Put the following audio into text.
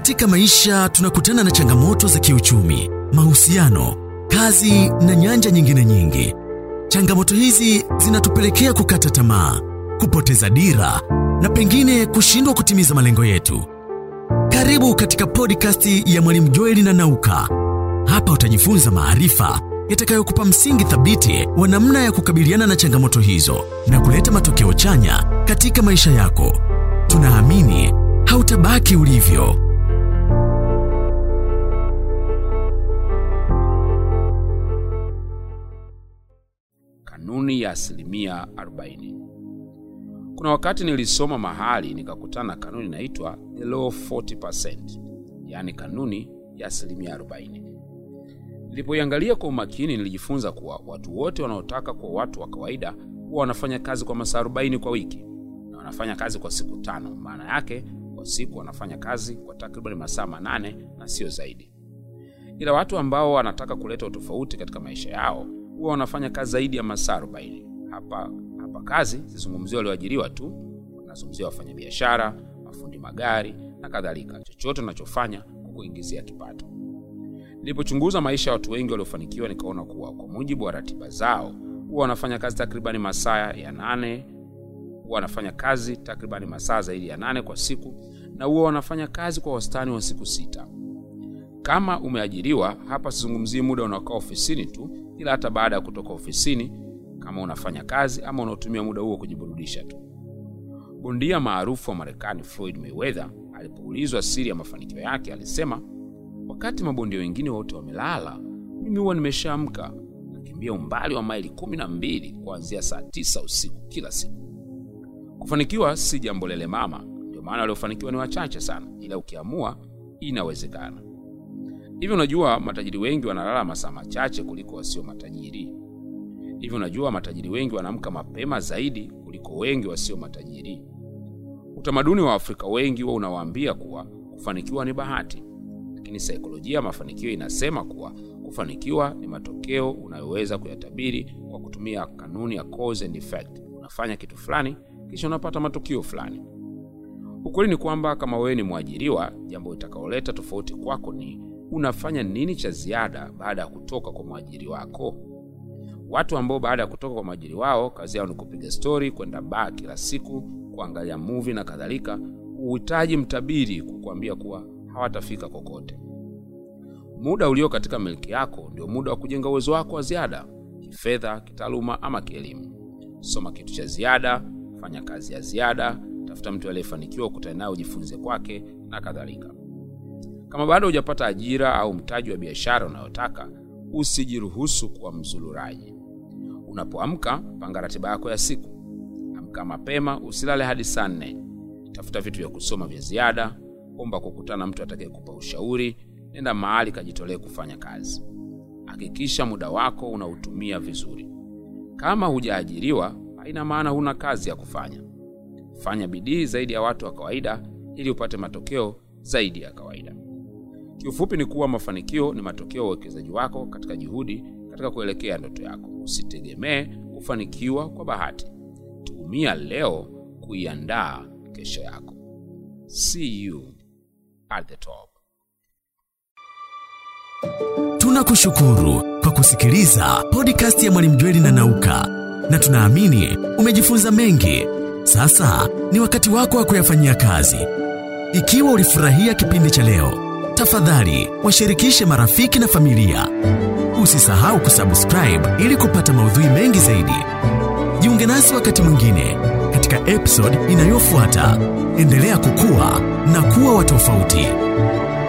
Katika maisha tunakutana na changamoto za kiuchumi, mahusiano, kazi na nyanja nyingine nyingi. Changamoto hizi zinatupelekea kukata tamaa, kupoteza dira na pengine kushindwa kutimiza malengo yetu. Karibu katika podcast ya Mwalimu Joel na Nauka. Hapa utajifunza maarifa yatakayokupa msingi thabiti wa namna ya kukabiliana na changamoto hizo na kuleta matokeo chanya katika maisha yako. Tunaamini hautabaki ulivyo. Kanuni ya 40%. Kuna wakati nilisoma mahali nikakutana na kanuni inaitwa the law of 40%, yani kanuni ya 40%. Nilipoiangalia kwa umakini nilijifunza kuwa watu wote wanaotaka kuwa watu wa kawaida huwa wanafanya kazi kwa masaa 40 kwa wiki na wanafanya kazi kwa siku 5. Maana yake kwa siku wanafanya kazi kwa takriban masaa 8 na sio zaidi. Ila watu ambao wanataka kuleta utofauti katika maisha yao huwa wanafanya kazi zaidi ya masaa 40. Hapa kazi zizungumzia walioajiriwa tu, nazungumzia wafanyabiashara, mafundi magari na kadhalika. Chochote unachofanya kukuingizia kipato. Nilipochunguza maisha ya watu wengi waliofanikiwa nikaona kuwa kwa mujibu wa ratiba zao huwa wanafanya kazi takriban masaa ya 8, huwa wanafanya kazi takriban masaa zaidi ya 8 kwa siku, na huwa wanafanya kazi kwa wastani wa siku 6. Kama umeajiriwa, hapa sizungumzii muda unaokaa ofisini tu, ila hata baada ya kutoka ofisini, kama unafanya kazi ama unatumia muda huo kujiburudisha tu. Bondia maarufu wa Marekani Floyd Mayweather alipoulizwa siri ya mafanikio yake alisema, wakati mabondia wengine wote wamelala, mimi huwa nimeshaamka nakimbia umbali wa maili 12 kuanzia saa 9 usiku kila siku. Kufanikiwa si jambo lele mama, ndio maana waliofanikiwa ni wachache sana, ila ukiamua inawezekana. Hivi unajua matajiri wengi wanalala masaa machache kuliko wasio matajiri. Hivi unajua matajiri wengi wanaamka mapema zaidi kuliko wengi wasio matajiri. Utamaduni wa Afrika wengi wao unawaambia kuwa kufanikiwa ni bahati. Lakini saikolojia ya mafanikio inasema kuwa kufanikiwa ni matokeo unayoweza kuyatabiri kwa kutumia kanuni ya cause and effect. Unafanya kitu fulani kisha unapata matokeo fulani. Ukweli ni kwamba kama wewe ni mwajiriwa, jambo litakaloleta tofauti kwako ni unafanya nini cha ziada baada ya kutoka kwa mwajiri wako. Watu ambao baada ya kutoka kwa mwajiri wao kazi yao ni kupiga story, kwenda bar kila siku, kuangalia movie na kadhalika, uhitaji mtabiri kukuambia kuwa hawatafika kokote. Muda ulio katika miliki yako ndio muda wa kujenga uwezo wako wa ziada, kifedha, kitaaluma ama kielimu. Soma kitu cha ziada, fanya kazi ya ziada, tafuta mtu aliyefanikiwa ukutane naye ujifunze kwake na kadhalika. Kama bado hujapata ajira au mtaji wa biashara unayotaka, usijiruhusu kuwa mzururaji. Unapoamka, panga ratiba yako ya siku. Amka mapema, usilale hadi saa 4. Tafuta vitu vya kusoma vya ziada, omba kukutana na mtu atakayekupa ushauri, nenda mahali kajitolee kufanya kazi. Hakikisha muda wako unautumia vizuri. Kama hujaajiriwa, haina maana huna kazi ya kufanya. Fanya bidii zaidi ya watu wa kawaida ili upate matokeo zaidi ya kawaida. Kiufupi ni kuwa mafanikio ni matokeo ya uwekezaji wako katika juhudi katika kuelekea ndoto yako. Usitegemee kufanikiwa kwa bahati. Tumia leo kuiandaa kesho yako. See you at the top. Tunakushukuru kwa kusikiliza podcast ya Mwalimu Joel na Nauka, na tunaamini umejifunza mengi. Sasa ni wakati wako wa kuyafanyia kazi. Ikiwa ulifurahia kipindi cha leo, tafadhali washirikishe marafiki na familia. Usisahau kusubscribe ili kupata maudhui mengi zaidi. Jiunge nasi wakati mwingine katika episode inayofuata. Endelea kukua na kuwa wa tofauti.